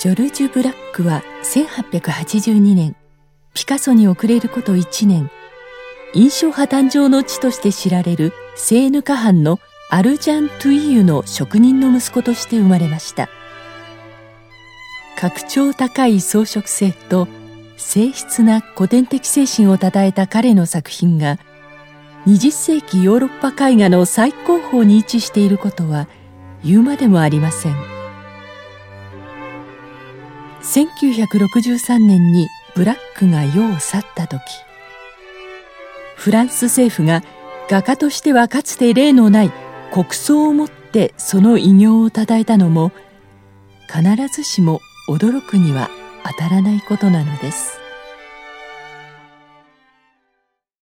ジョルジュ・ブラックは1882年、ピカソに遅れること1年、印象派誕生の地として知られるセーヌ河畔のアルジャン・トゥイユの職人の息子として生まれました。格調高い装飾性と静筆な古典的精神をたたえた彼の作品が20世紀ヨーロッパ絵画の最高峰に位置していることは言うまでもありません。1963年にブラックが世を去った時、フランス政府が画家としてはかつて例のない国葬をもってその偉業をたたえたのも必ずしも驚くには当たらないことなのです。